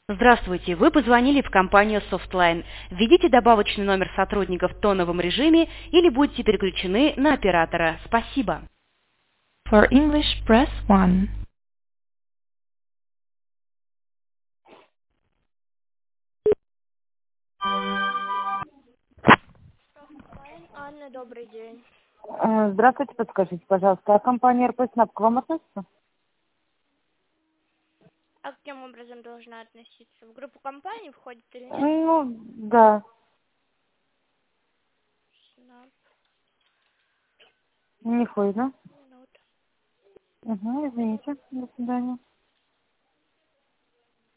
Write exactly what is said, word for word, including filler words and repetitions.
Здравствуйте, вы позвонили в компанию Softline. Введите добавочный номер сотрудника в тоновом режиме или будьте переключены на оператора. Спасибо. For English, press one. Анна, добрый день. Э, Здравствуйте, подскажите, пожалуйста, а компания эр пэ снаб к вам относится? А каким образом должна относиться? В группу компаний входит или нет? Ну, да. Снаб. Не ходит, да? Минут. Угу, извините. До свидания.